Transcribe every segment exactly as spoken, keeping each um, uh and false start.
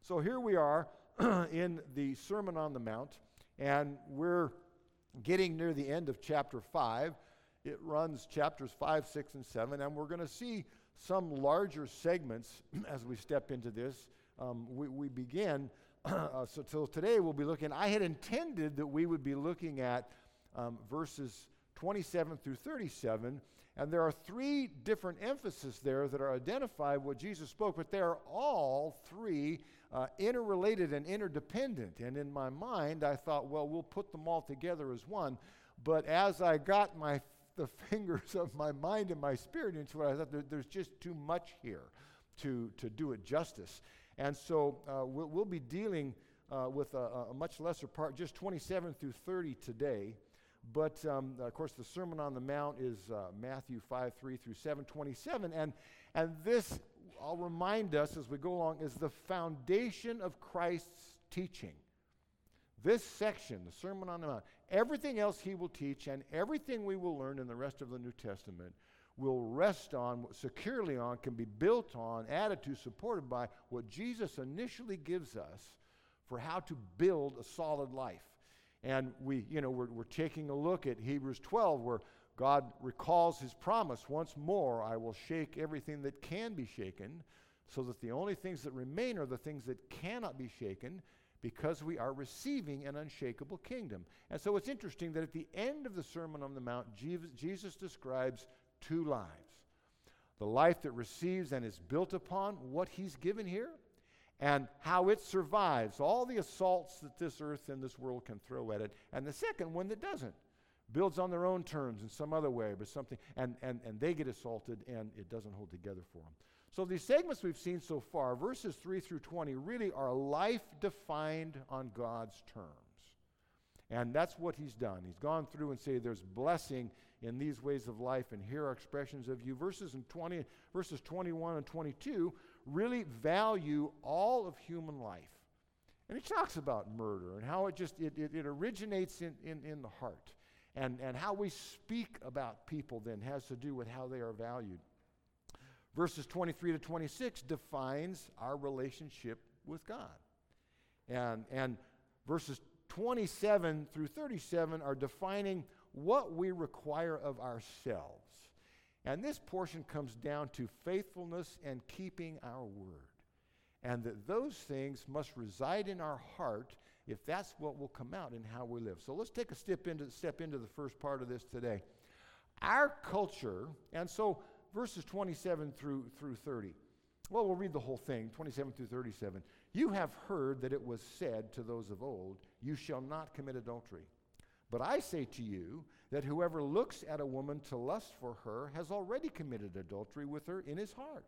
So here we are in the Sermon on the Mount, and we're getting near the end of chapter five. It runs chapters five, six, and seven, and we're going to see some larger segments as we step into this. Um, we, we begin, uh, so till today we'll be looking, I had intended that we would be looking at um, verses twenty-seven through thirty-seven, and there are three different emphases there that are identified what Jesus spoke, but they are all three uh, interrelated and interdependent. And in my mind, I thought, well, we'll put them all together as one. But as I got my the fingers of my mind and my spirit into it, I thought there, there's just too much here to, to do it justice. And so uh, we'll, we'll be dealing uh, with a, a much lesser part, just twenty-seven through thirty today. But, um, of course, the Sermon on the Mount is uh, Matthew five, three through seven, twenty-seven. And, and this, I'll remind us as we go along, is the foundation of Christ's teaching. This section, the Sermon on the Mount, everything else he will teach and everything we will learn in the rest of the New Testament will rest on, securely on, can be built on, added to, supported by what Jesus initially gives us for how to build a solid life. And we, you know, we're, we're taking a look at Hebrews twelve, where God recalls his promise, once more I will shake everything that can be shaken, so that the only things that remain are the things that cannot be shaken, because we are receiving an unshakable kingdom. And so it's interesting that at the end of the Sermon on the Mount, Jesus describes two lives. The life that receives and is built upon what he's given here, and how it survives all the assaults that this earth and this world can throw at it. And the second one that doesn't, builds on their own terms in some other way, but something, and, and, and they get assaulted and it doesn't hold together for them. So these segments we've seen so far, verses three through twenty, really are life defined on God's terms. And that's what he's done. He's gone through and said there's blessing in these ways of life, and here are expressions of you. Verses in twenty, verses twenty-one and twenty-two really value all of human life. And he talks about murder and how it just it, it, it originates in, in, in the heart. And, and how we speak about people then has to do with how they are valued. Verses twenty-three to twenty-six defines our relationship with God. And, and verses twenty-seven through thirty-seven are defining what we require of ourselves. And this portion comes down to faithfulness and keeping our word. And that those things must reside in our heart if that's what will come out in how we live. So let's take a step into, step into the first part of this today. Our culture, and so verses twenty-seven through, through thirty. Well, we'll read the whole thing, twenty-seven through thirty-seven. You have heard that it was said to those of old, you shall not commit adultery. But I say to you that whoever looks at a woman to lust for her has already committed adultery with her in his heart.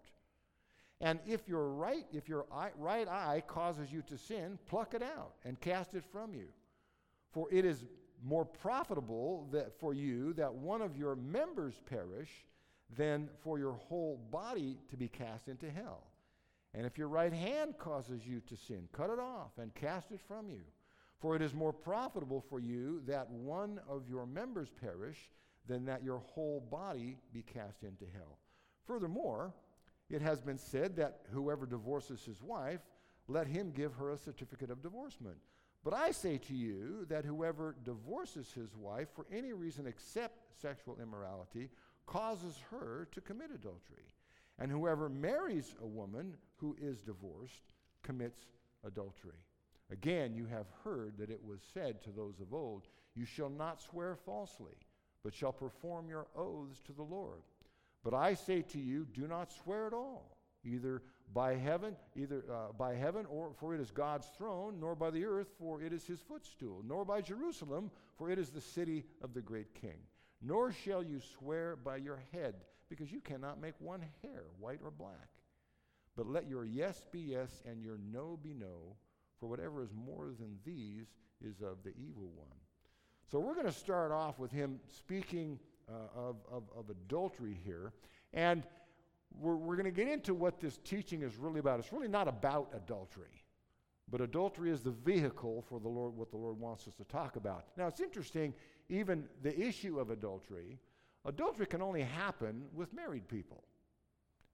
And if your right, if your eye, right eye causes you to sin, pluck it out and cast it from you. For it is more profitable that for you that one of your members perish than for your whole body to be cast into hell. And if your right hand causes you to sin, cut it off and cast it from you. For it is more profitable for you that one of your members perish than that your whole body be cast into hell. Furthermore, it has been said that whoever divorces his wife, let him give her a certificate of divorcement. But I say to you that whoever divorces his wife for any reason except sexual immorality causes her to commit adultery. And whoever marries a woman who is divorced commits adultery. Again, you have heard that it was said to those of old, you shall not swear falsely, but shall perform your oaths to the Lord. But I say to you, do not swear at all, either by heaven, either uh, by heaven, or for it is God's throne, nor by the earth, for it is his footstool, nor by Jerusalem, for it is the city of the great king. Nor shall you swear by your head, because you cannot make one hair white or black. But let your yes be yes, and your no be no, for whatever is more than these is of the evil one. So we're going to start off with him speaking uh, of, of, of adultery here. And we're, we're going to get into what this teaching is really about. It's really not about adultery. But adultery is the vehicle for the Lord, what the Lord wants us to talk about. Now, it's interesting, even the issue of adultery, adultery can only happen with married people.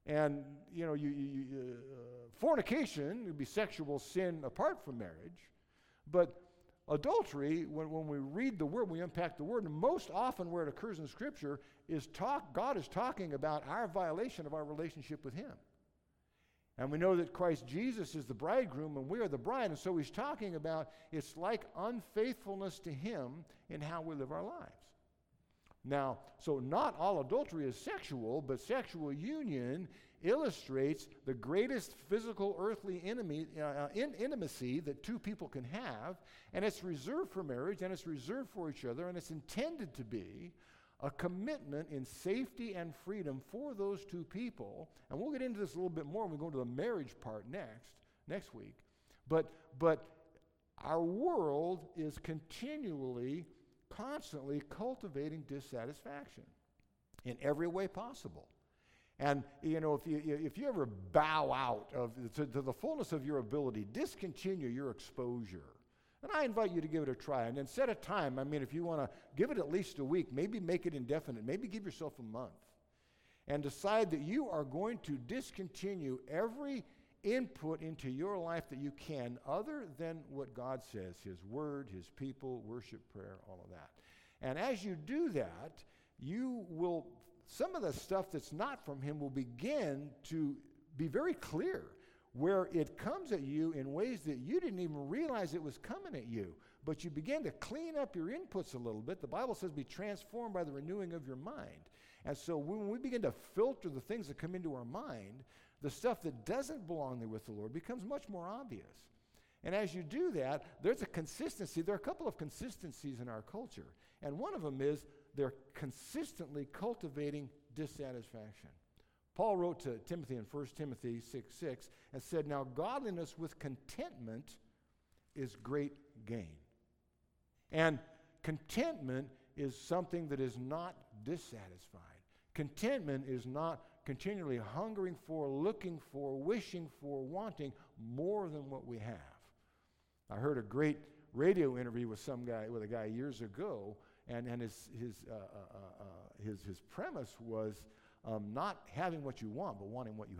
And, you know, you, you, you, uh, fornication would be sexual sin apart from marriage. But adultery, when, when we read the word, we unpack the word, and most often where it occurs in Scripture is talk, God is talking about our violation of our relationship with Him. And we know that Christ Jesus is the bridegroom and we are the bride, and so He's talking about it's like unfaithfulness to Him in how we live our lives. Now, so not all adultery is sexual, but sexual union illustrates the greatest physical earthly enemy, uh, in, intimacy that two people can have, and it's reserved for marriage, and it's reserved for each other, and it's intended to be a commitment in safety and freedom for those two people. And we'll get into this a little bit more when we go to the marriage part next, next week. But, but our world is continually, constantly cultivating dissatisfaction in every way possible. And, you know, if you, if you ever bow out of to, to the fullness of your ability, discontinue your exposure. And I invite you to give it a try. And then set a time. I mean, if you want to give it at least a week, maybe make it indefinite. Maybe give yourself a month. And decide that you are going to discontinue every input into your life that you can other than what God says, His Word, His people, worship, prayer, all of that. And as you do that, you will, some of the stuff that's not from Him will begin to be very clear, where it comes at you in ways that you didn't even realize it was coming at you. But you begin to clean up your inputs a little bit. The Bible says be transformed by the renewing of your mind. And so when we begin to filter the things that come into our mind, the stuff that doesn't belong there with the Lord becomes much more obvious. And as you do that, there's a consistency. There are a couple of consistencies in our culture. And one of them is they're consistently cultivating dissatisfaction. Paul wrote to Timothy in First Timothy six six and said, "Now godliness with contentment is great gain." And contentment is something that is not dissatisfied. Contentment is not continually hungering for, looking for, wishing for, wanting more than what we have. I heard a great radio interview with some guy, with a guy years ago, and, and his, his, uh, uh, uh, his, his premise was um, not having what you want, but wanting what you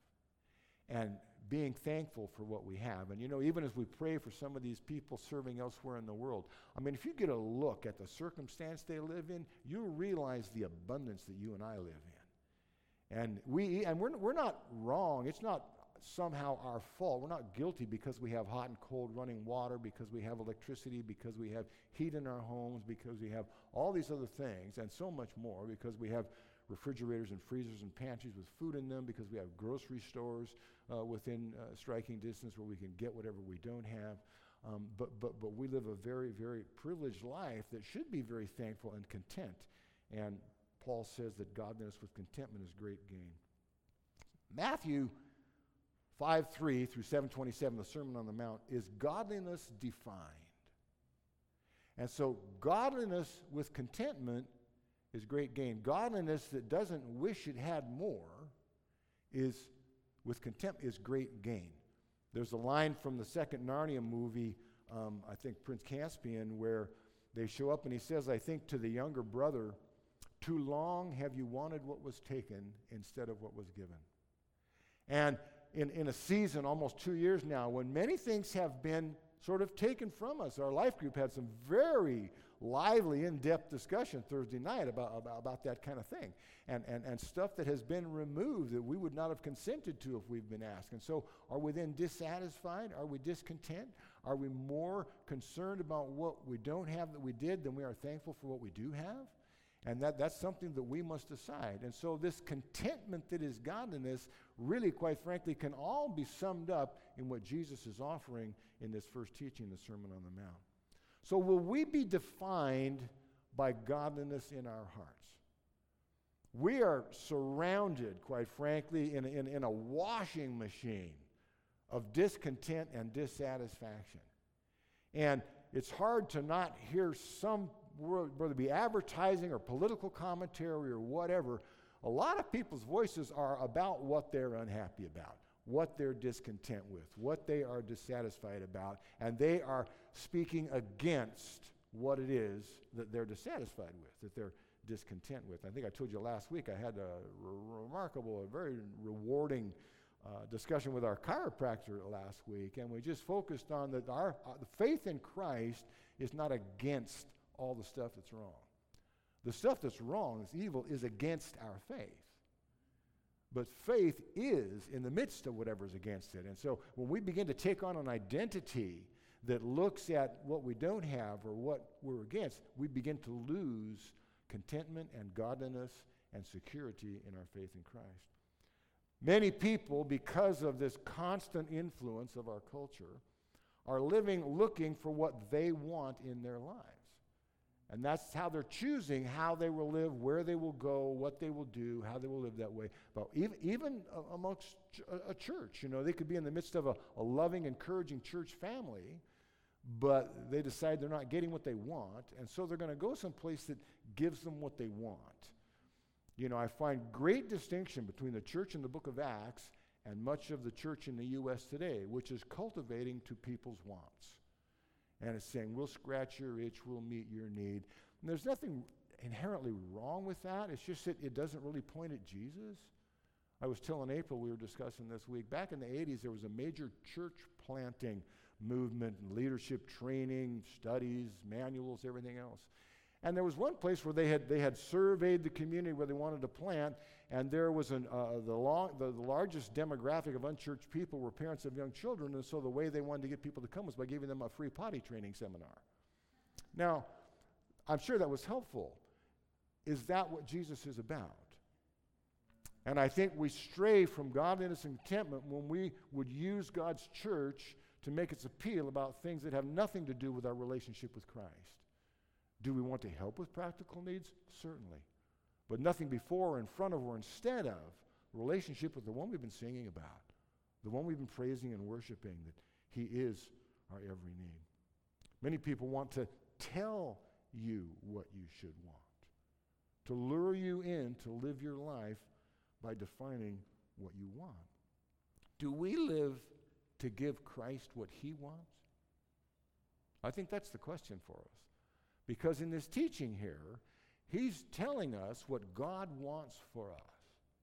have. And being thankful for what we have. And you know, even as we pray for some of these people serving elsewhere in the world, I mean, if you get a look at the circumstance they live in, you realize the abundance that you and I live in. And we, and we're, we're not wrong. It's not somehow our fault. We're not guilty because we have hot and cold running water, because we have electricity, because we have heat in our homes, because we have all these other things, and so much more, because we have refrigerators and freezers and pantries with food in them, because we have grocery stores uh, within uh, striking distance where we can get whatever we don't have. Um, but, but, but we live a very, very privileged life that should be very thankful and content. And Paul says that godliness with contentment is great gain. Matthew five three through seven twenty-seven, the Sermon on the Mount, is godliness defined. And so godliness with contentment is great gain. Godliness that doesn't wish it had more is, with contempt, is great gain. There's a line from the second Narnia movie, um, I think Prince Caspian, where they show up and he says, I think to the younger brother, too long have you wanted what was taken instead of what was given. And in, in a season, almost two years now, when many things have been sort of taken from us, our life group had some very lively, in-depth discussion Thursday night about, about, about that kind of thing. And, and, and stuff that has been removed that we would not have consented to if we've been asked. And so are we then dissatisfied? Are we discontent? Are we more concerned about what we don't have that we did than we are thankful for what we do have? And that, that's something that we must decide. And so this contentment that is godliness really, quite frankly, can all be summed up in what Jesus is offering in this first teaching, the Sermon on the Mount. So will we be defined by godliness in our hearts? We are surrounded, quite frankly, in, in, in a washing machine of discontent and dissatisfaction. And it's hard to not hear some, whether it be advertising or political commentary or whatever, a lot of people's voices are about what they're unhappy about, what they're discontent with, what they are dissatisfied about, and they are speaking against what it is that they're dissatisfied with, that they're discontent with. I think I told you last week I had a re- remarkable, a very rewarding uh, discussion with our chiropractor last week, and we just focused on that our uh, the faith in Christ is not against all the stuff that's wrong. The stuff that's wrong, that's evil, is against our faith. But faith is in the midst of whatever's against it. And so when we begin to take on an identity that looks at what we don't have or what we're against, we begin to lose contentment and godliness and security in our faith in Christ. Many people, because of this constant influence of our culture, are living looking for what they want in their lives. And that's how they're choosing how they will live, where they will go, what they will do, how they will live that way. But even, even amongst a, a church, you know, they could be in the midst of a, a loving, encouraging church family, but they decide they're not getting what they want, and so they're going to go someplace that gives them what they want. You know, I find great distinction between the church in the book of Acts and much of the church in the U S today, which is cultivating to people's wants. And it's saying, we'll scratch your itch, we'll meet your need. And there's nothing inherently wrong with that. It's just that it doesn't really point at Jesus. I was telling April, we were discussing this week, back in the eighties, there was a major church planting movement and leadership training, studies, manuals, everything else. And there was one place where they had they had surveyed the community where they wanted to plant, and there was an, uh, the, long, the, the largest demographic of unchurched people were parents of young children, and so the way they wanted to get people to come was by giving them a free potty training seminar. Now, I'm sure that was helpful. Is that what Jesus is about? And I think we stray from godliness and contentment when we would use God's church to make its appeal about things that have nothing to do with our relationship with Christ. Do we want to help with practical needs? Certainly. But nothing before or in front of or instead of relationship with the one we've been singing about, the one we've been praising and worshiping, that he is our every need. Many people want to tell you what you should want, to lure you in to live your life by defining what you want. Do we live to give Christ what he wants? I think that's the question for us. Because in this teaching here, he's telling us what God wants for us.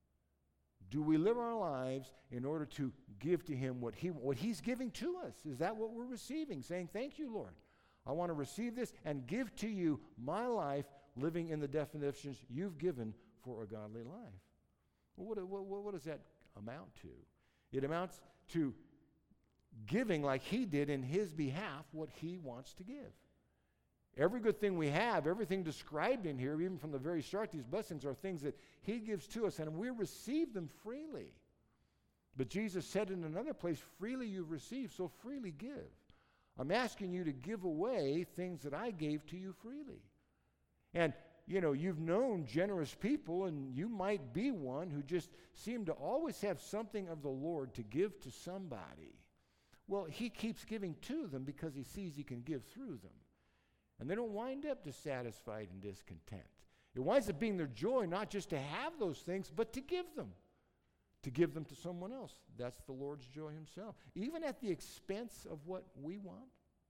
Do we live our lives in order to give to him what he what he's giving to us? Is that what we're receiving? Saying, thank you, Lord. I want to receive this and give to you my life living in the definitions you've given for a godly life. Well, what, what, what does that amount to? It amounts to giving like he did in his behalf what he wants to give. Every good thing we have, everything described in here, even from the very start, these blessings are things that he gives to us, and we receive them freely. But Jesus said in another place, freely you've received, so freely give. I'm asking you to give away things that I gave to you freely. And, you know, you've known generous people, and you might be one who just seem to always have something of the Lord to give to somebody. Well, he keeps giving to them because he sees he can give through them. And they don't wind up dissatisfied and discontent. It winds up being their joy not just to have those things, but to give them. To give them to someone else. That's the Lord's joy himself. Even at the expense of what we want.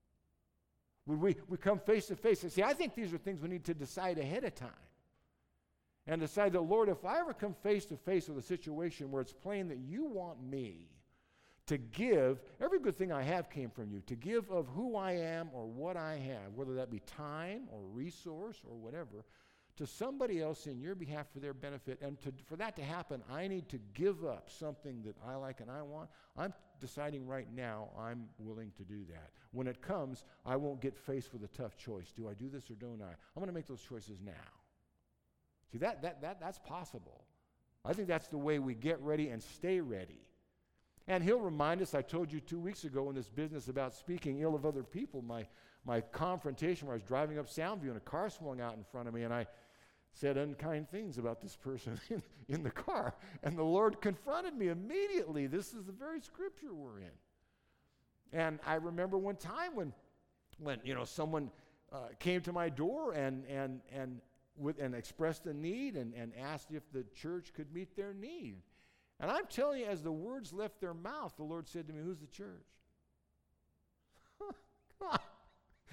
When we, we come face to face and see, I think these are things we need to decide ahead of time. And decide that, Lord, if I ever come face to face with a situation where it's plain that you want me to give, every good thing I have came from you, to give of who I am or what I have, whether that be time or resource or whatever, to somebody else in your behalf for their benefit. And to, for that to happen, I need to give up something that I like and I want. I'm deciding right now I'm willing to do that. When it comes, I won't get faced with a tough choice. Do I do this or don't I? I'm going to make those choices now. See, that, that, that, that's possible. I think that's the way we get ready and stay ready. And he'll remind us, I told you two weeks ago in this business about speaking ill of other people, my, my confrontation where I was driving up Soundview and a car swung out in front of me and I said unkind things about this person in, in the car. And the Lord confronted me immediately. This is the very scripture we're in. And I remember one time when, when you know, someone uh, came to my door and, and, and, with, and expressed a need and, and asked if the church could meet their need. And I'm telling you, as the words left their mouth, the Lord said to me, who's the church?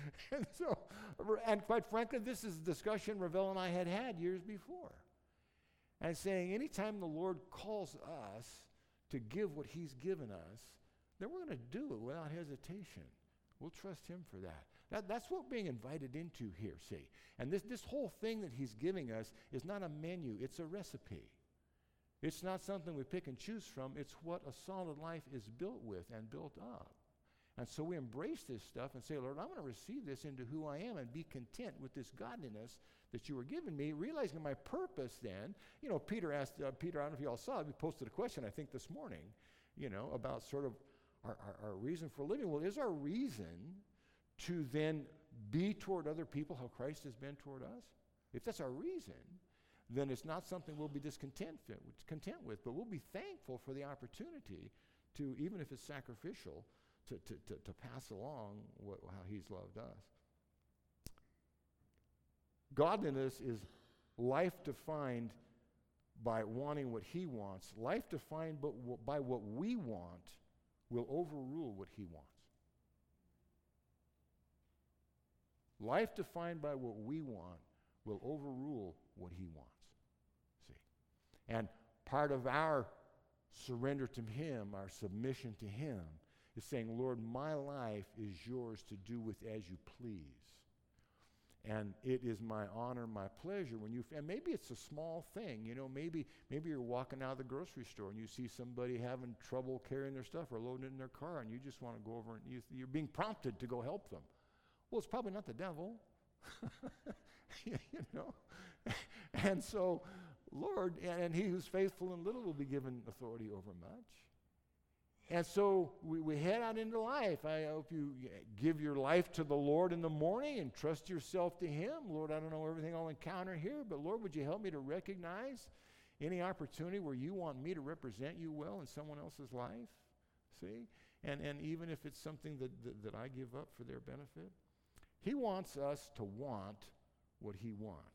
and so, and quite frankly, this is a discussion Ravel and I had had years before. And saying anytime the Lord calls us to give what he's given us, then we're going to do it without hesitation. We'll trust him for that. that. That's what we're being invited into here, see. And this, this whole thing that he's giving us is not a menu, it's a recipe. It's not something we pick and choose from. It's what a solid life is built with and built up. And so we embrace this stuff and say, Lord, I'm going to receive this into who I am and be content with this godliness that you were giving me, realizing my purpose then. You know, Peter asked, uh, Peter, I don't know if you all saw it, we posted a question, I think, this morning, you know, about sort of our, our, our reason for living. Well, is our reason to then be toward other people how Christ has been toward us? If that's our reason, then it's not something we'll be discontent content with, but we'll be thankful for the opportunity to, even if it's sacrificial, to, to, to, to pass along what, how he's loved us. Godliness is life defined by wanting what he wants. Life defined but w- by what we want will overrule what he wants. Life defined by what we want will overrule what he wants. See? And part of our surrender to him, our submission to him, is saying, Lord, my life is yours to do with as you please. And it is my honor, my pleasure when you, and maybe it's a small thing, you know, maybe maybe you're walking out of the grocery store and you see somebody having trouble carrying their stuff or loading it in their car, and you just want to go over and you, you're being prompted to go help them. Well, it's probably not the devil, you know. And so, Lord, and he who's faithful in little will be given authority over much. And so we, we head out into life. I hope you give your life to the Lord in the morning and trust yourself to him. Lord, I don't know everything I'll encounter here, but Lord, would you help me to recognize any opportunity where you want me to represent you well in someone else's life? See? And, and even if it's something that, that, that I give up for their benefit. He wants us to want what he wants.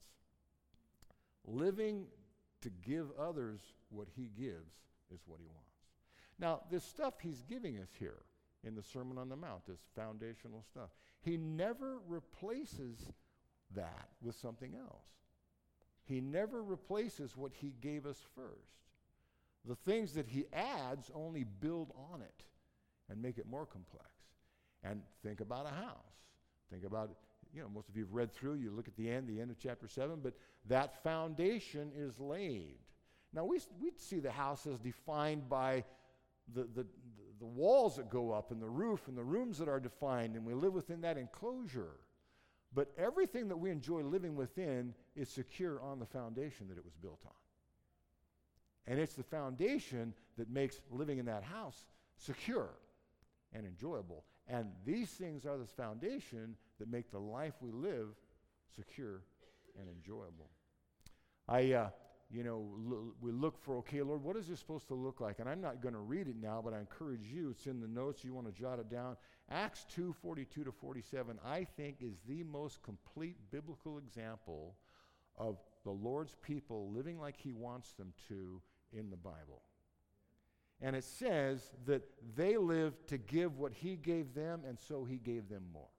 Living to give others what he gives is what he wants. Now, this stuff he's giving us here in the Sermon on the Mount, this foundational stuff, he never replaces that with something else. He never replaces what he gave us first. The things that he adds only build on it and make it more complex. And think about a house. Think about, you know, most of you have read through, you look at the end, the end of chapter seven, but that foundation is laid. Now, we we see the house as defined by The, the, the walls that go up and the roof and the rooms that are defined, and we live within that enclosure. But everything that we enjoy living within is secure on the foundation that it was built on. And it's the foundation that makes living in that house secure and enjoyable. And these things are the foundation that make the life we live secure and enjoyable. I... Uh, You know, l- we look for, okay, Lord, what is this supposed to look like? And I'm not going to read it now, but I encourage you. It's in the notes. You want to jot it down. Acts two, forty-two to forty-seven, I think, is the most complete biblical example of the Lord's people living like he wants them to in the Bible. And it says that they lived to give what he gave them, and so he gave them more.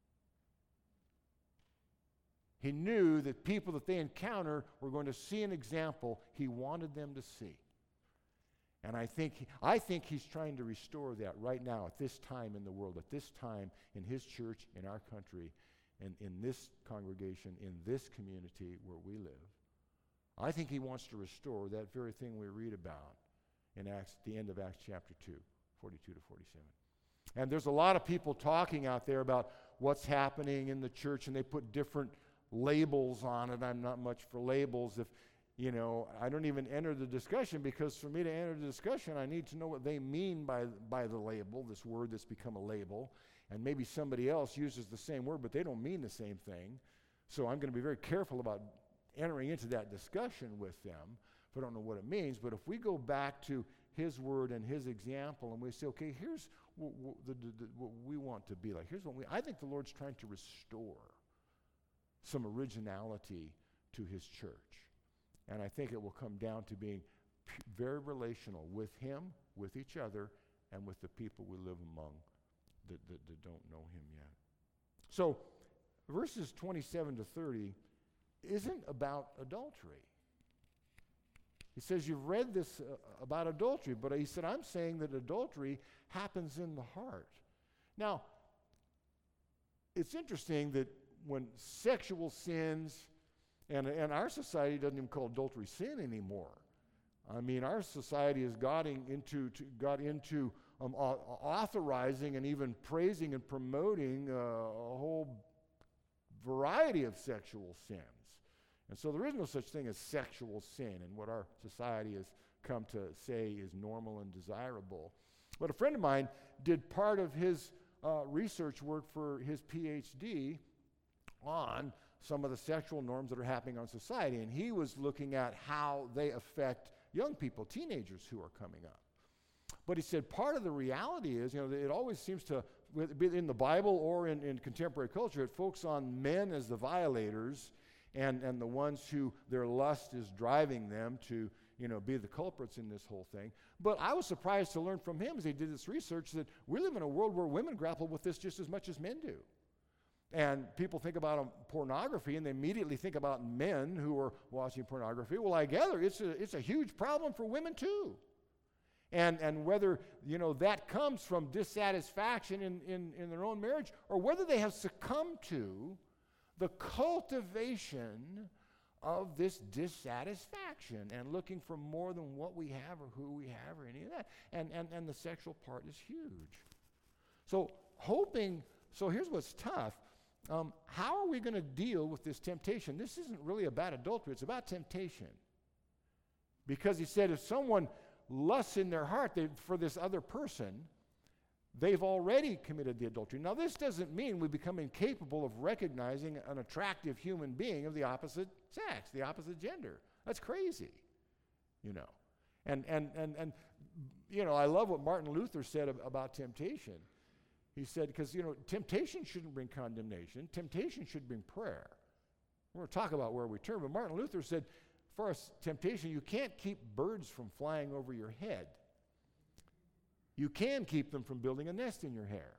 He knew that people that they encounter were going to see an example he wanted them to see. And I think, I think he's trying to restore that right now at this time in the world, at this time in his church, in our country, and in this congregation, in this community where we live. I think he wants to restore that very thing we read about in Acts, the end of Acts chapter two, forty-two to forty-seven. And there's a lot of people talking out there about what's happening in the church, and they put different labels on it. I'm not much for labels. If, you know, I don't even enter the discussion, because for me to enter the discussion, I need to know what they mean by, by the label, this word that's become a label. And maybe somebody else uses the same word, but they don't mean the same thing. So I'm going to be very careful about entering into that discussion with them if I don't know what it means. But if we go back to his word and his example, and we say, okay, here's what, what, the, the, the, what we want to be like. Here's what we, I think the Lord's trying to restore some originality to his church. And I think it will come down to being p- very relational with him, with each other, and with the people we live among that, that, that don't know him yet. So verses twenty-seven to thirty isn't about adultery. He says, you've read this uh, about adultery, but he said, I'm saying that adultery happens in the heart. Now, it's interesting that when sexual sins, and, and our society doesn't even call adultery sin anymore. I mean, our society has got into, to, got into um, uh, authorizing and even praising and promoting uh, a whole variety of sexual sins. And so there is no such thing as sexual sin in what our society has come to say is normal and desirable. But a friend of mine did part of his uh, research work for his P H D on some of the sexual norms that are happening on society, and he was looking at how they affect young people, teenagers who are coming up. But he said part of the reality is, you know, it always seems to, in the Bible or in, in contemporary culture, it focuses on men as the violators and, and the ones who their lust is driving them to, you know, be the culprits in this whole thing. But I was surprised to learn from him as he did this research that we live in a world where women grapple with this just as much as men do. And people think about um, pornography, and they immediately think about men who are watching pornography. Well, I gather it's a, it's a huge problem for women too. And, and whether, you know, that comes from dissatisfaction in, in, in their own marriage, or whether they have succumbed to the cultivation of this dissatisfaction and looking for more than what we have or who we have or any of that. And, and, and the sexual part is huge. So hoping, so here's what's tough. Um, how are we going to deal with this temptation? This isn't really about adultery. It's about temptation. Because he said if someone lusts in their heart they, for this other person, they've already committed the adultery. Now, this doesn't mean we become incapable of recognizing an attractive human being of the opposite sex, the opposite gender. That's crazy, you know. And, and, and, and you know, I love what Martin Luther said ab- about temptation. He said, because, you know, temptation shouldn't bring condemnation. Temptation should bring prayer. We're going to talk about where we turn, but Martin Luther said, for us, temptation, you can't keep birds from flying over your head. You can keep them from building a nest in your hair.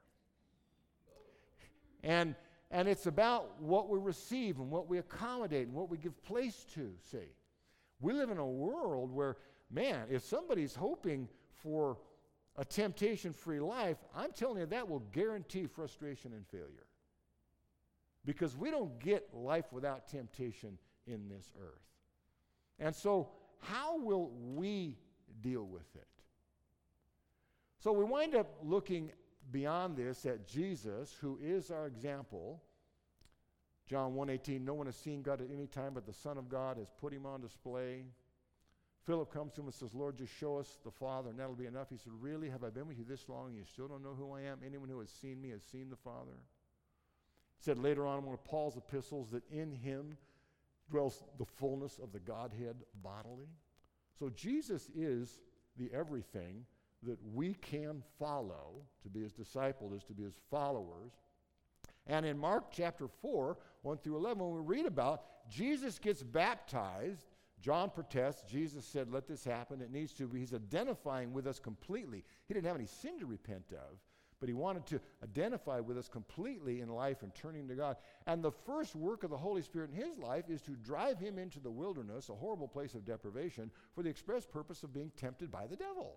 And, and it's about what we receive and what we accommodate and what we give place to, see. We live in a world where, man, if somebody's hoping for a temptation-free life, I'm telling you that will guarantee frustration and failure. Because we don't get life without temptation in this earth. And so, how will we deal with it? So we wind up looking beyond this at Jesus, who is our example. John one eighteen, no one has seen God at any time, but the Son of God has put him on display. Philip comes to him and says, Lord, just show us the Father, and that'll be enough. He said, really? Have I been with you this long, and you still don't know who I am? Anyone who has seen me has seen the Father. He said later on in one of Paul's epistles that in him dwells the fullness of the Godhead bodily. So Jesus is the everything that we can follow. To be his disciple is to be his followers. And in Mark chapter four, one through eleven, when we read about Jesus gets baptized, John protests. Jesus said, let this happen. It needs to be. He's identifying with us completely. He didn't have any sin to repent of, but he wanted to identify with us completely in life and turning to God. And the first work of the Holy Spirit in his life is to drive him into the wilderness, a horrible place of deprivation, for the express purpose of being tempted by the devil.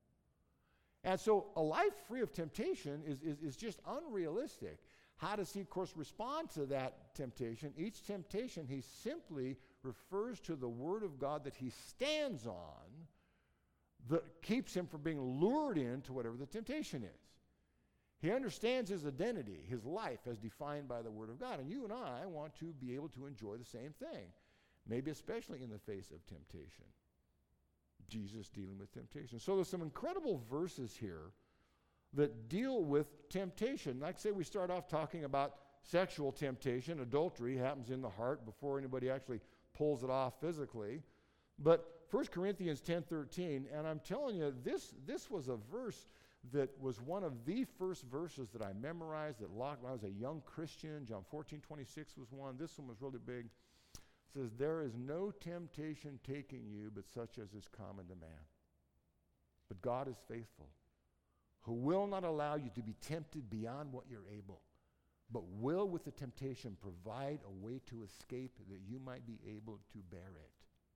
And so a life free of temptation is, is, is just unrealistic. How does he, of course, respond to that temptation? Each temptation, he simply refers to the Word of God that he stands on that keeps him from being lured into whatever the temptation is. He understands his identity, his life as defined by the Word of God. And you and I want to be able to enjoy the same thing, maybe especially in the face of temptation. Jesus dealing with temptation. So there's some incredible verses here that deal with temptation. Like I say, we start off talking about sexual temptation. Adultery happens in the heart before anybody actually pulls it off physically. But First Corinthians ten thirteen, and I'm telling you, this, this was a verse that was one of the first verses that I memorized that locked when I was a young Christian. John fourteen twenty-six was one. This one was really big. It says, there is no temptation taking you but such as is common to man. But God is faithful, who will not allow you to be tempted beyond what you're able, but will with the temptation provide a way to escape that you might be able to bear it.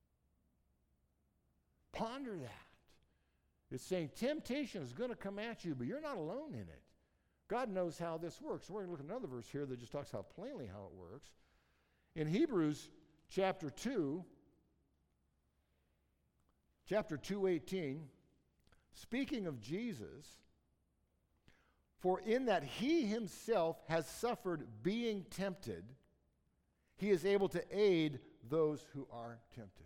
Ponder that. It's saying temptation is going to come at you, but you're not alone in it. God knows how this works. We're going to look at another verse here that just talks how plainly how it works. In Hebrews chapter two, chapter two eighteen, speaking of Jesus, for in that he himself has suffered being tempted, he is able to aid those who are tempted.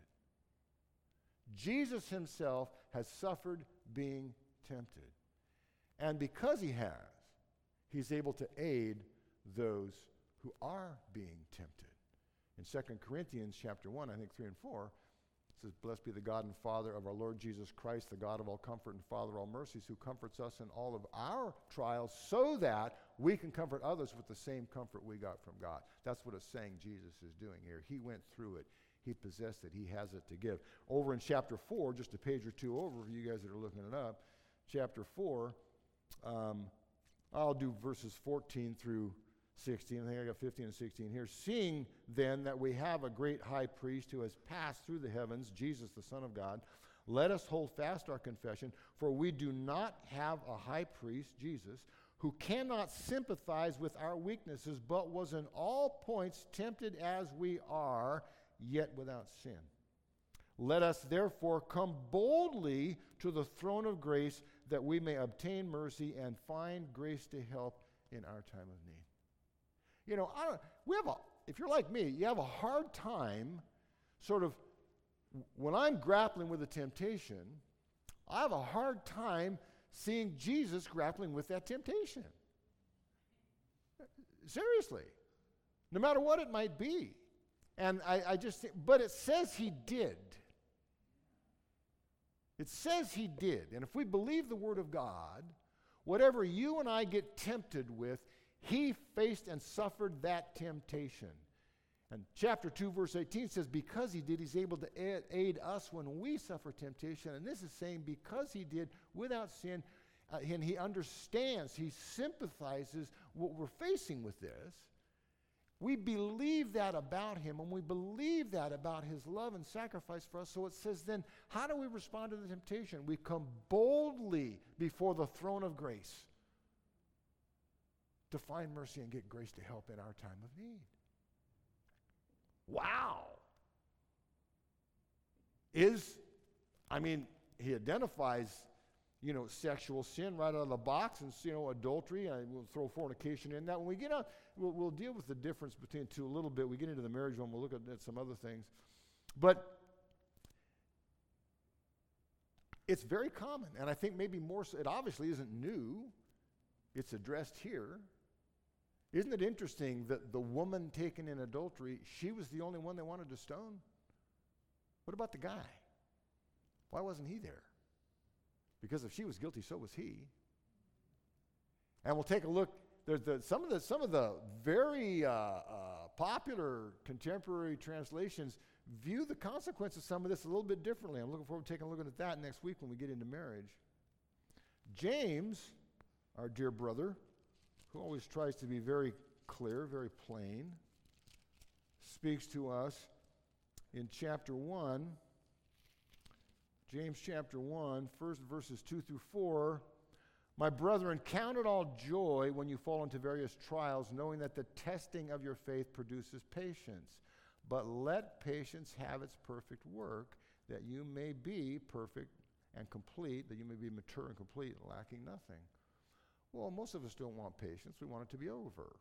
Jesus himself has suffered being tempted. And because he has, he's able to aid those who are being tempted. In Second Corinthians chapter one, I think three and four, it says, blessed be the God and Father of our Lord Jesus Christ, the God of all comfort and Father of all mercies, who comforts us in all of our trials so that we can comfort others with the same comfort we got from God. That's what it's saying Jesus is doing here. He went through it. He possessed it. He has it to give. Over in chapter four, just a page or two over for you guys that are looking it up, chapter four, um, I'll do verses fourteen through sixteen. I think I got fifteen and sixteen here. Seeing then that we have a great high priest who has passed through the heavens, Jesus, the Son of God, let us hold fast our confession, for we do not have a high priest, Jesus, who cannot sympathize with our weaknesses, but was in all points tempted as we are, yet without sin. Let us therefore come boldly to the throne of grace that we may obtain mercy and find grace to help in our time of need. You know, I don't, we have a, if you're like me, you have a hard time sort of, when I'm grappling with a temptation, I have a hard time seeing Jesus grappling with that temptation. Seriously. No matter what it might be. And I, I just think, but it says he did. It says he did. And if we believe the word of God, whatever you and I get tempted with, he faced and suffered that temptation. And chapter two, verse eighteen says, because he did, he's able to aid, aid us when we suffer temptation. And this is saying because he did without sin, uh, and he understands, he sympathizes what we're facing with this. We believe that about him, and we believe that about his love and sacrifice for us. So it says then, how do we respond to the temptation? We come boldly before the throne of grace to find mercy and get grace to help in our time of need. Wow. Is, I mean, he identifies, you know, sexual sin right out of the box, and, you know, adultery, and we'll throw fornication in that. When we get out, we'll, we'll deal with the difference between the two a little bit. We get into the marriage one, we'll look at, at some other things. But it's very common, and I think maybe more so, it obviously isn't new. It's addressed here. Isn't it interesting that the woman taken in adultery, she was the only one they wanted to stone? What about the guy? Why wasn't he there? Because if she was guilty, so was he. And we'll take a look. There's the, some of the some of the very uh, uh, popular contemporary translations view the consequences of some of this a little bit differently. I'm looking forward to taking a look at that next week when we get into marriage. James, our dear brother, who always tries to be very clear, very plain, speaks to us in chapter one. James chapter one, first verses two through four. My brethren, count it all joy when you fall into various trials, knowing that the testing of your faith produces patience. But let patience have its perfect work, that you may be perfect and complete, that you may be mature and complete, lacking nothing. Well, most of us don't want patience. We want it to be over,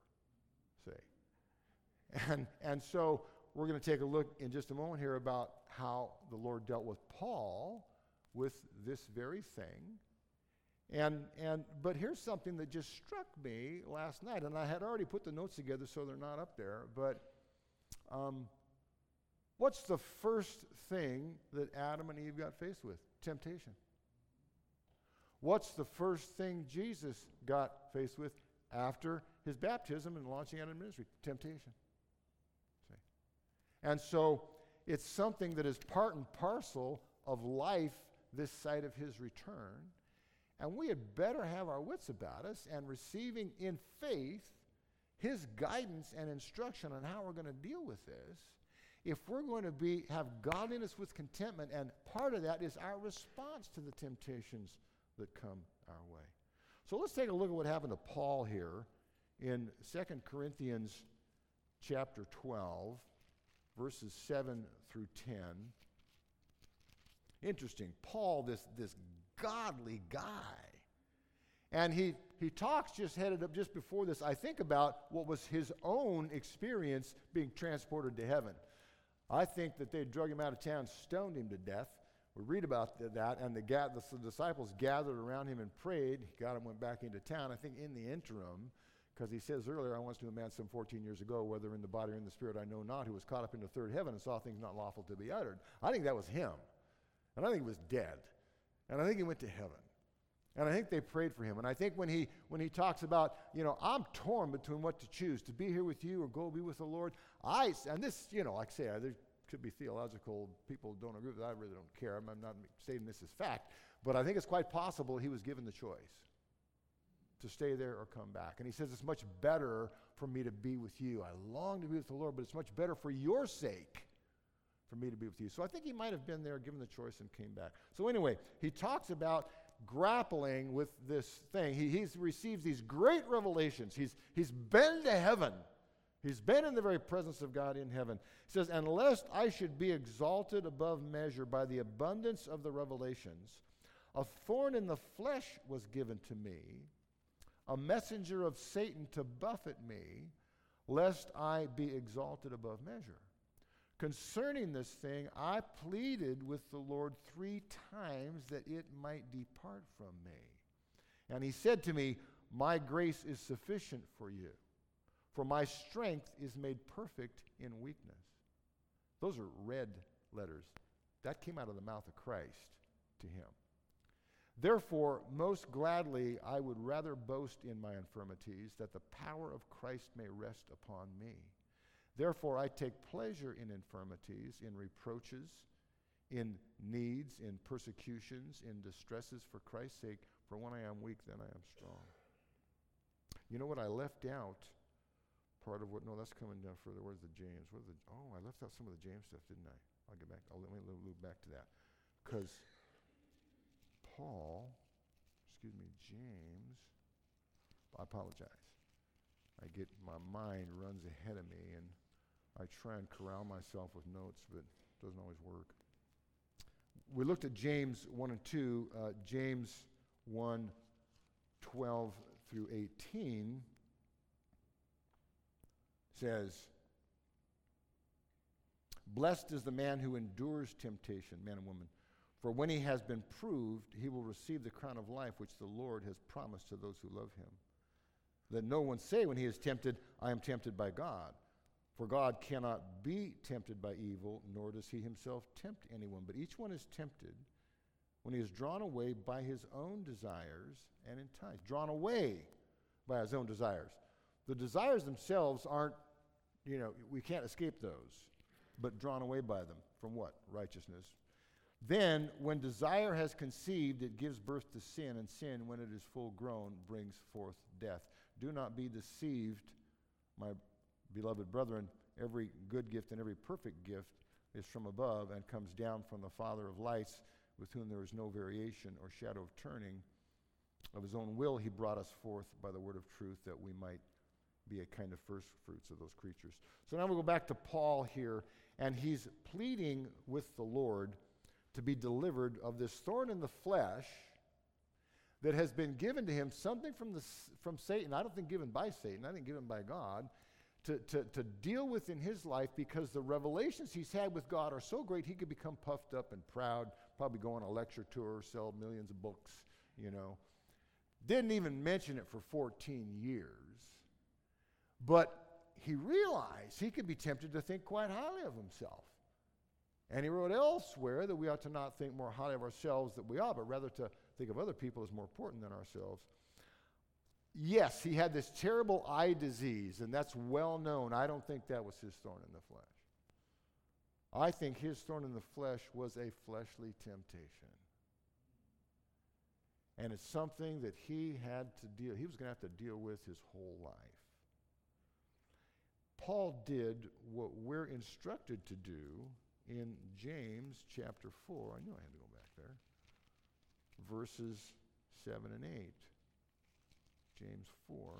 say. And, and so we're going to take a look in just a moment here about how the Lord dealt with Paul with this very thing. And, and, but here's something that just struck me last night, and I had already put the notes together so they're not up there, but um, what's the first thing that Adam and Eve got faced with? Temptation. What's the first thing Jesus got faced with after his baptism and launching out in ministry? Temptation. See? And so it's something that is part and parcel of life this side of his return. And we had better have our wits about us and receiving in faith his guidance and instruction on how we're going to deal with this, if we're going to be have godliness with contentment, and part of that is our response to the temptations that come our way. So let's take a look at what happened to Paul here in Second Corinthians chapter twelve, verses seven through ten. Interesting. Paul, this, this godly guy. And he, he talks just headed up just before this, I think, about what was his own experience being transported to heaven. I think that they drug him out of town, stoned him to death. We read about th- that, and the, ga- the, the disciples gathered around him and prayed. He got him, went back into town. I think in the interim, because he says earlier, I once knew a man some fourteen years ago, whether in the body or in the spirit, I know not, who was caught up in the third heaven and saw things not lawful to be uttered. I think that was him. And I think he was dead. And I think he went to heaven. And I think they prayed for him. And I think when he when he talks about, you know, I'm torn between what to choose, to be here with you or go be with the Lord. I, and this, you know, like I say, there could be theological people who don't agree with that. I really don't care. I'm, I'm not stating this as fact. But I think it's quite possible he was given the choice to stay there or come back. And he says, it's much better for me to be with you. I long to be with the Lord, but it's much better for your sake for me to be with you. So I think he might have been there, given the choice, and came back. So anyway, he talks about grappling with this thing. He he's receives these great revelations. He's, he's been to heaven. He's been in the very presence of God in heaven. He says, and lest I should be exalted above measure by the abundance of the revelations, a thorn in the flesh was given to me, a messenger of Satan to buffet me, lest I be exalted above measure. Concerning this thing, I pleaded with the Lord three times that it might depart from me. And he said to me, my grace is sufficient for you, for my strength is made perfect in weakness. Those are red letters. That came out of the mouth of Christ to him. Therefore, most gladly, I would rather boast in my infirmities, that the power of Christ may rest upon me. Therefore, I take pleasure in infirmities, in reproaches, in needs, in persecutions, in distresses for Christ's sake. For when I am weak, then I am strong. You know what I left out? Part of what, no, that's coming down further. Where's the James? Where's the, oh, I left out some of the James stuff, didn't I? I'll get back. I'll, let me loop back to that. Because Paul, excuse me, James, I apologize. I get, my mind runs ahead of me, and I try and corral myself with notes, but it doesn't always work. We looked at James one and two. Uh, James one, twelve through eighteen says, blessed is the man who endures temptation, man and woman, for when he has been proved, he will receive the crown of life which the Lord has promised to those who love him. Let no one say when he is tempted, I am tempted by God. For God cannot be tempted by evil, nor does he himself tempt anyone. But each one is tempted when he is drawn away by his own desires and enticed. Drawn away by his own desires. The desires themselves aren't, you know, we can't escape those, but drawn away by them. From what? Righteousness. Then, when desire has conceived, it gives birth to sin, and sin, when it is full grown, brings forth death. Do not be deceived, my beloved brethren. Every good gift and every perfect gift is from above and comes down from the Father of lights, with whom there is no variation or shadow of turning. Of his own will he brought us forth by the word of truth, that we might be a kind of first fruits of those creatures. So now we go back to Paul here, and he's pleading with the Lord to be delivered of this thorn in the flesh that has been given to him, something from the from Satan. I don't think given by Satan, I think given by God, to, to, to deal with in his life, because the revelations he's had with God are so great he could become puffed up and proud, probably go on a lecture tour, sell millions of books, you know. Didn't even mention it for fourteen years. But he realized he could be tempted to think quite highly of himself. And he wrote elsewhere that we ought to not think more highly of ourselves than we ought, but rather to think of other people as more important than ourselves. Yes, he had this terrible eye disease, and that's well known. I don't think that was his thorn in the flesh. I think his thorn in the flesh was a fleshly temptation. And it's something that he had to deal, he was going to have to deal with his whole life. Paul did what we're instructed to do in James chapter four. I knew I had to go back there. Verses seven and eight. James four,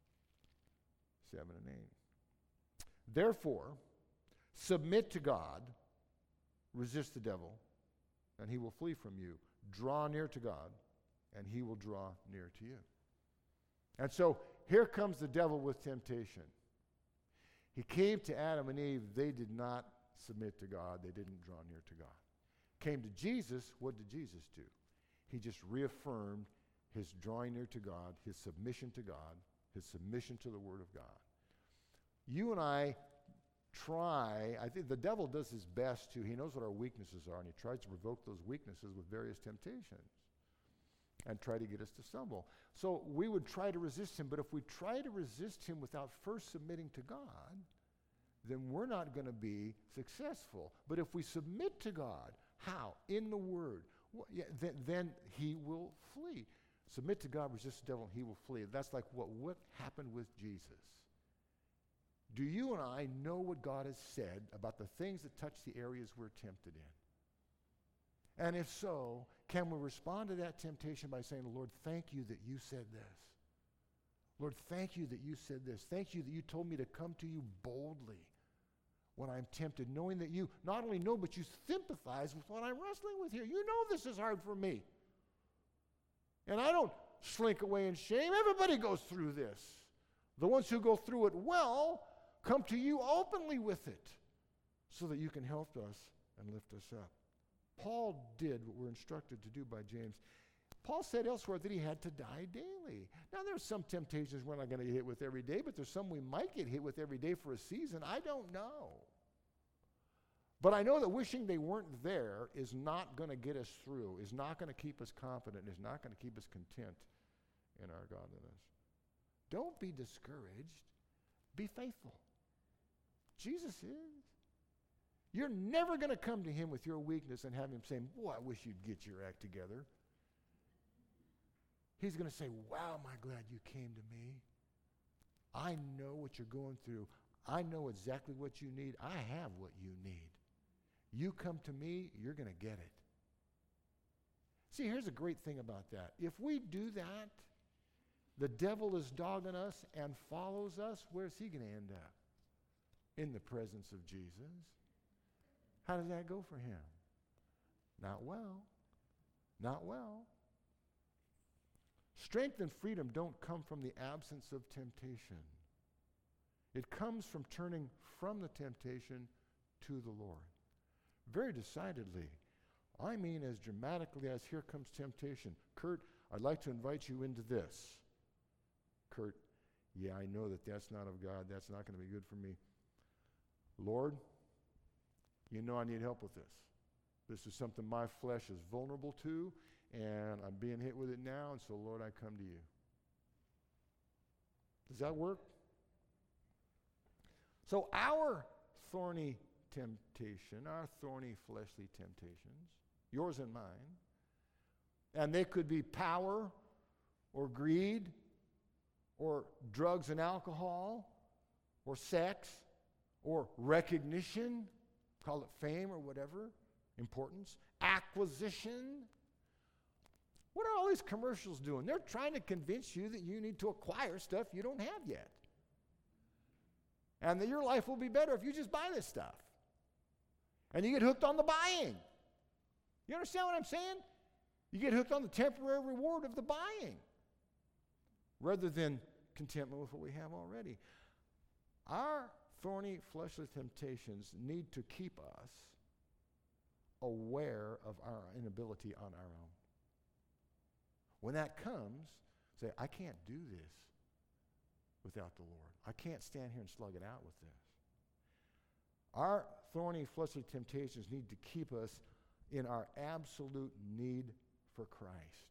seven and eight. Therefore, submit to God, resist the devil, and he will flee from you. Draw near to God, and he will draw near to you. And so here comes the devil with temptation. He came to Adam and Eve. They did not submit to God. They didn't draw near to God. Came to Jesus. What did Jesus do? He just reaffirmed his drawing near to God, his submission to God, his submission to the Word of God. You and I try, I think the devil does his best to, he knows what our weaknesses are, and he tries to provoke those weaknesses with various temptations and try to get us to stumble. So we would try to resist him, but if we try to resist him without first submitting to God, then we're not going to be successful. But if we submit to God, how? In the Word. Well, yeah, then, then he will flee. Submit to God, resist the devil, and he will flee. That's like what, what happened with Jesus. Do you and I know what God has said about the things that touch the areas we're tempted in? And if so, can we respond to that temptation by saying, Lord, thank you that you said this. Lord, thank you that you said this. Thank you that you told me to come to you boldly when I'm tempted, knowing that you not only know, but you sympathize with what I'm wrestling with here. You know this is hard for me. And I don't slink away in shame. Everybody goes through this. The ones who go through it well come to you openly with it so that you can help us and lift us up. Paul did what we're instructed to do by James. Paul said elsewhere that he had to die daily. Now, there's some temptations we're not going to get hit with every day, but there's some we might get hit with every day for a season. I don't know. But I know that wishing they weren't there is not going to get us through, is not going to keep us confident, is not going to keep us content in our godliness. Don't be discouraged. Be faithful. Jesus is. You're never going to come to him with your weakness and have him say, boy, I wish you'd get your act together. He's going to say, wow, am I glad you came to me. I know what you're going through. I know exactly what you need. I have what you need. You come to me, you're going to get it. See, here's a great thing about that. If we do that, the devil is dogging us and follows us, where's he going to end up? In the presence of Jesus. How does that go for him? Not well. Not well. Strength and freedom don't come from the absence of temptation. It comes from turning from the temptation to the Lord. Very decidedly. I mean as dramatically as here comes temptation. Kurt, I'd like to invite you into this. Kurt, yeah, I know that that's not of God. That's not going to be good for me. Lord, you know I need help with this. This is something my flesh is vulnerable to, and I'm being hit with it now, and so, Lord, I come to you. Does that work? So our thorny temptation, our thorny fleshly temptations, yours and mine, and they could be power or greed or drugs and alcohol or sex or recognition, call it fame or whatever, importance, acquisition. What are all these commercials doing? They're trying to convince you that you need to acquire stuff you don't have yet. And that your life will be better if you just buy this stuff. And you get hooked on the buying. You understand what I'm saying? You get hooked on the temporary reward of the buying rather than contentment with what we have already. Our thorny fleshly temptations need to keep us aware of our inability on our own. When that comes, say, I can't do this without the Lord. I can't stand here and slug it out with this. Our thorny fleshly temptations need to keep us in our absolute need for Christ.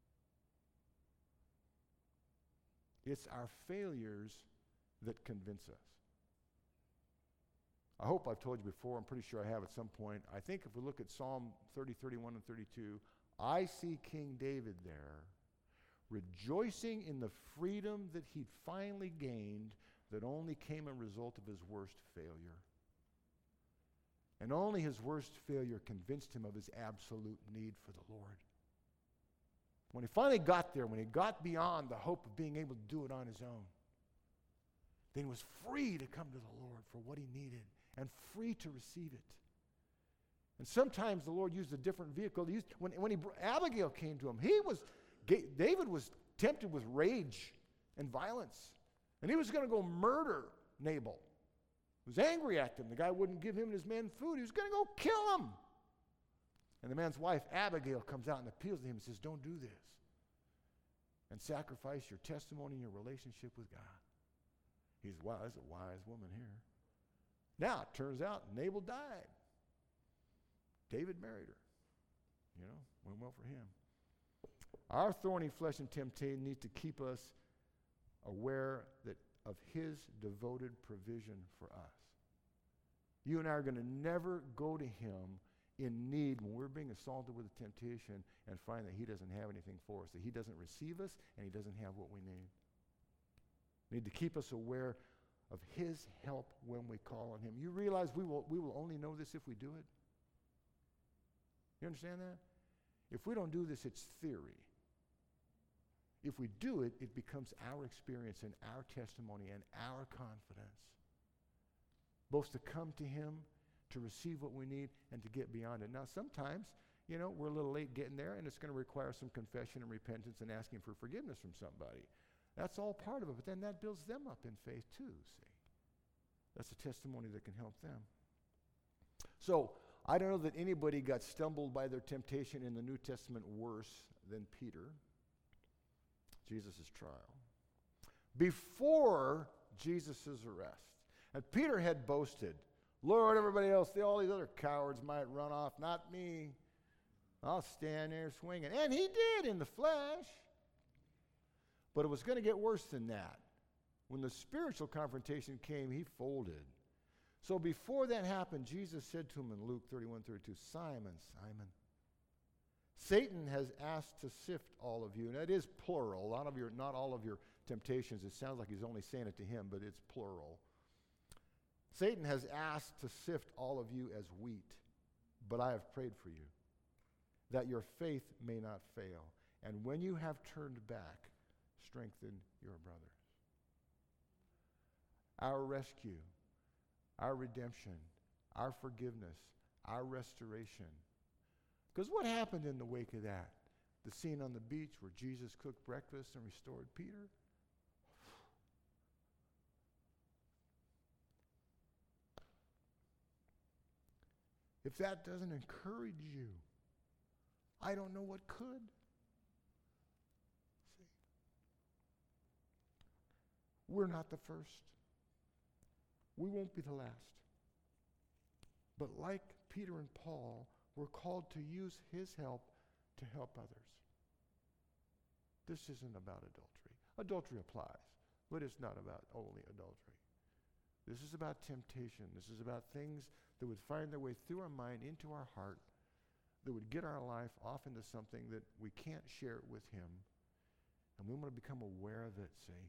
It's our failures that convince us. I hope I've told you before, I'm pretty sure I have at some point. I think if we look at Psalm thirty, thirty-one, and thirty-two, I see King David there rejoicing in the freedom that he'd finally gained, that only came a result of his worst failure. And only his worst failure convinced him of his absolute need for the Lord. When he finally got there, when he got beyond the hope of being able to do it on his own, then he was free to come to the Lord for what he needed and free to receive it. And sometimes the Lord used a different vehicle. He used, when, when he, Abigail came to him, he was, David was tempted with rage and violence. And he was going to go murder Nabal. He was angry at him. The guy wouldn't give him and his men food. He was going to go kill him. And the man's wife, Abigail, comes out and appeals to him and says, don't do this. And sacrifice your testimony and your relationship with God. He's, wow, that's a wise woman here. Now, it turns out Nabal died. David married her. You know, went well for him. Our thorny flesh and temptation need to keep us aware that of his devoted provision for us. You and I are going to never go to him in need when we're being assaulted with a temptation and find that he doesn't have anything for us, that he doesn't receive us and he doesn't have what we need. We need to keep us aware of his help when we call on him. You realize we will, we will only know this if we do it? You understand that? If we don't do this, it's theory. If we do it, it becomes our experience and our testimony and our confidence. Both to come to him, to receive what we need, and to get beyond it. Now, sometimes, you know, we're a little late getting there, and it's going to require some confession and repentance and asking for forgiveness from somebody. That's all part of it, but then that builds them up in faith too, see. That's a testimony that can help them. So, I don't know that anybody got stumbled by their temptation in the New Testament worse than Peter. Jesus' trial. Before Jesus' arrest. And Peter had boasted, Lord, everybody else, they, all these other cowards might run off, not me. I'll stand there swinging. And he did in the flesh. But it was going to get worse than that. When the spiritual confrontation came, he folded. So before that happened, Jesus said to him in Luke thirty-one thirty-two, Simon, Simon, Satan has asked to sift all of you. And that is plural. A lot of your, not all of your temptations. It sounds like he's only saying it to him, but it's plural. Satan has asked to sift all of you as wheat, but I have prayed for you, that your faith may not fail. And when you have turned back, strengthen your brothers. Our rescue, our redemption, our forgiveness, our restoration. Because what happened in the wake of that? The scene on the beach where Jesus cooked breakfast and restored Peter? If that doesn't encourage you, I don't know what could. See? We're not the first. We won't be the last. But like Peter and Paul, we're called to use his help to help others. This isn't about adultery. Adultery applies, but it's not about only adultery. This is about temptation. This is about things that would find their way through our mind into our heart, that would get our life off into something that we can't share with him. And we want to become aware of it, see.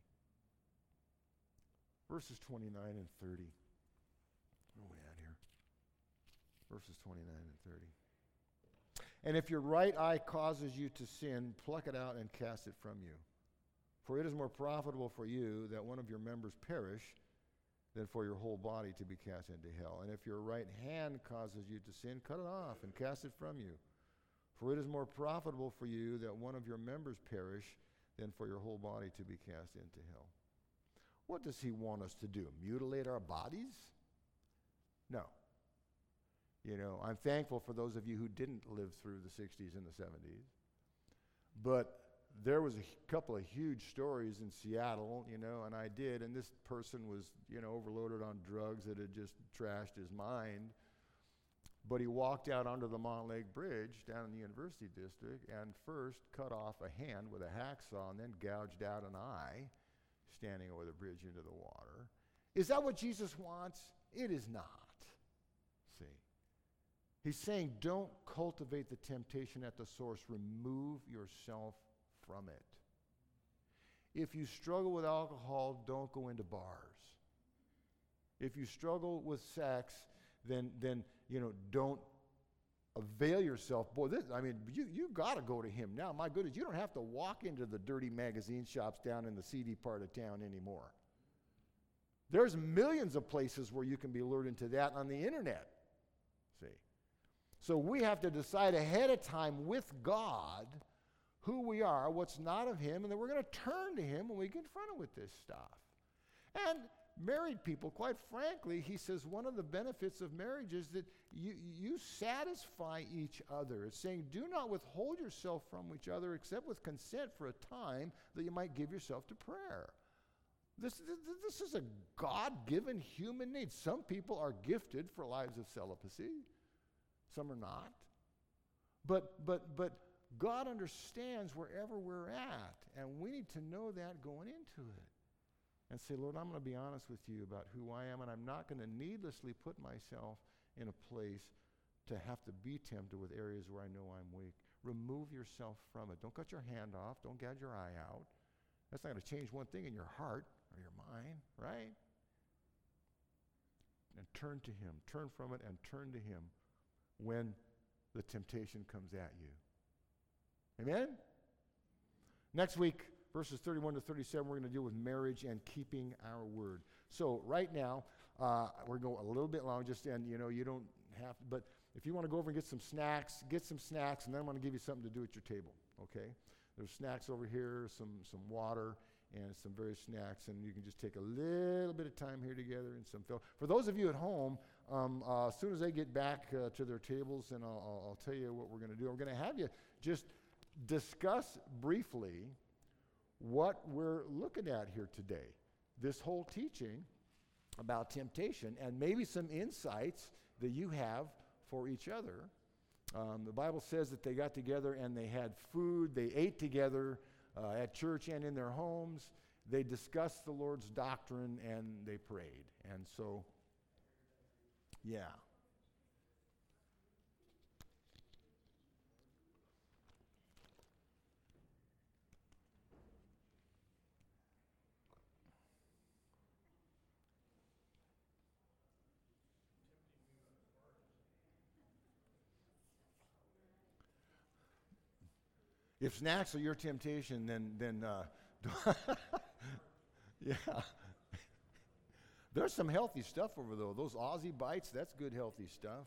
Verses twenty-nine and thirty. Where are we at here? Verses twenty-nine and thirty. And if your right eye causes you to sin, pluck it out and cast it from you. For it is more profitable for you that one of your members perish than for your whole body to be cast into hell. And if your right hand causes you to sin, cut it off and cast it from you. For it is more profitable for you that one of your members perish than for your whole body to be cast into hell. What does he want us to do? Mutilate our bodies? No. You know, I'm thankful for those of you who didn't live through the sixties and the seventies. But there was a h- couple of huge stories in Seattle, you know, and I did, and this person was, you know, overloaded on drugs that had just trashed his mind. But he walked out onto the Montlake Bridge down in the University District and first cut off a hand with a hacksaw and then gouged out an eye, standing over the bridge into the water. Is that what Jesus wants? It is not. See? He's saying don't cultivate the temptation at the source. Remove yourself from it. If you struggle with alcohol, don't go into bars. If you struggle with sex, then, then you know, don't avail yourself. Boy, this, I mean, you, you got to go to him now. My goodness, you don't have to walk into the dirty magazine shops down in the seedy part of town anymore. There's millions of places where you can be lured into that on the internet. See? So we have to decide ahead of time with God who we are, what's not of him, and then we're going to turn to him when we get confronted with this stuff. And married people, quite frankly, he says one of the benefits of marriage is that you, you satisfy each other. It's saying do not withhold yourself from each other except with consent for a time that you might give yourself to prayer. This, this, this is a God-given human need. Some people are gifted for lives of celibacy. Some are not. But, but, but God understands wherever we're at, and we need to know that going into it. And say, Lord, I'm going to be honest with you about who I am, and I'm not going to needlessly put myself in a place to have to be tempted with areas where I know I'm weak. Remove yourself from it. Don't cut your hand off. Don't gouge your eye out. That's not going to change one thing in your heart or your mind, right? And turn to him. Turn from it and turn to him when the temptation comes at you. Amen? Next week, verses thirty-one to thirty-seven, we're going to deal with marriage and keeping our word. So right now, uh, we're going a little bit long, just and you know, you don't have to, but if you want to go over and get some snacks, get some snacks, and then I'm going to give you something to do at your table, okay? There's snacks over here, some, some water, and some various snacks, and you can just take a little bit of time here together and some fill. For those of you at home, um, uh, as soon as they get back uh, to their tables, and I'll, I'll, I'll tell you what we're going to do. We're going to have you just discuss briefly what we're looking at here today. This whole teaching about temptation, and maybe some insights that you have for each other. Um, the Bible says that they got together and they had food, they ate together uh, at church and in their homes. They discussed the Lord's doctrine and they prayed. And so, yeah. If snacks are your temptation, then, then uh, yeah. There's some healthy stuff over there. Those Aussie Bites, that's good healthy stuff.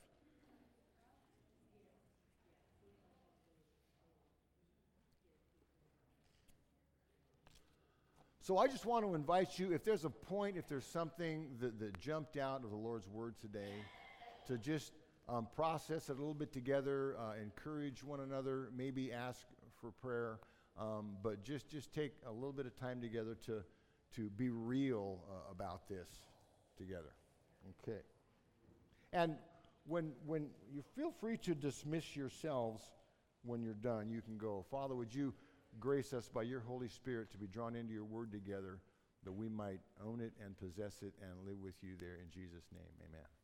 So I just want to invite you, if there's a point, if there's something that, that jumped out of the Lord's Word today, to just um, process it a little bit together, uh, encourage one another, maybe ask for prayer, um, but just, just take a little bit of time together to, to be real uh, about this together. Okay. And when, when you feel free to dismiss yourselves when you're done, you can go. Father, would you grace us by your Holy Spirit to be drawn into your word together, that we might own it and possess it and live with you there in Jesus' name. Amen.